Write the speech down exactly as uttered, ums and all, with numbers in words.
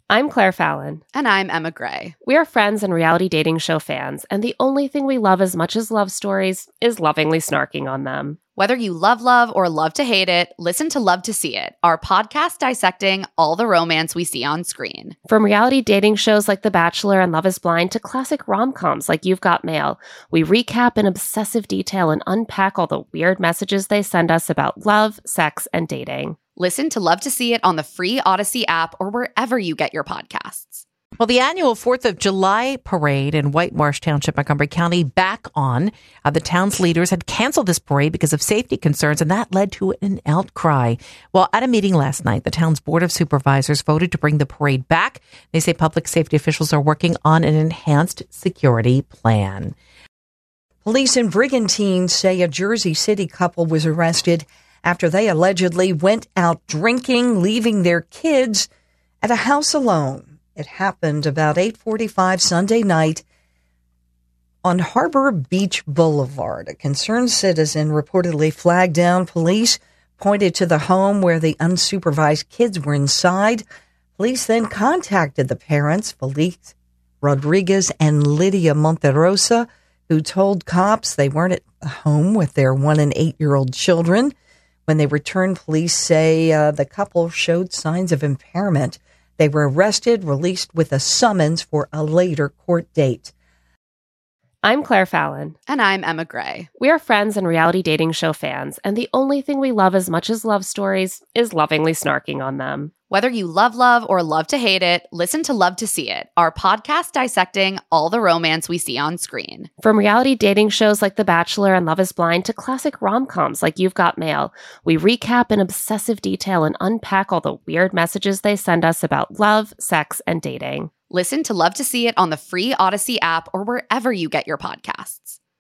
I'm Claire Fallon. And I'm Emma Gray. We are friends and reality dating show fans, and the only thing we love as much as love stories is lovingly snarking on them. Whether you love love or love to hate it, listen to Love to See It, our podcast dissecting all the romance we see on screen. From reality dating shows like The Bachelor and Love is Blind to classic rom-coms like You've Got Mail, we recap in obsessive detail and unpack all the weird messages they send us about love, sex, and dating. Listen to Love to See It on the free Odyssey app or wherever you get your podcasts. Well, the annual fourth of July parade in White Marsh Township, Montgomery County, back on. Uh, the town's leaders had canceled this parade because of safety concerns, and that led to an outcry. Well, at a meeting last night, the town's Board of Supervisors voted to bring the parade back. They say public safety officials are working on an enhanced security plan. Police in Brigantine say a Jersey City couple was arrested after they allegedly went out drinking, leaving their kids at a house alone. It happened about eight forty-five Sunday night on Harbor Beach Boulevard. A concerned citizen reportedly flagged down police, pointed to the home where the unsupervised kids were inside. Police then contacted the parents, Felice Rodriguez and Lydia Monterosa, who told cops they weren't at home with their one and eight-year-old children. When they returned, police say uh, the couple showed signs of impairment. They were arrested, released with a summons for a later court date. I'm Claire Fallon. And I'm Emma Gray. We are friends and reality dating show fans, and the only thing we love as much as love stories is lovingly snarking on them. Whether you love love or love to hate it, listen to Love to See It, our podcast dissecting all the romance we see on screen. From reality dating shows like The Bachelor and Love is Blind to classic rom-coms like You've Got Mail, we recap in obsessive detail and unpack all the weird messages they send us about love, sex, and dating. Listen to Love to See It on the free Odyssey app or wherever you get your podcasts.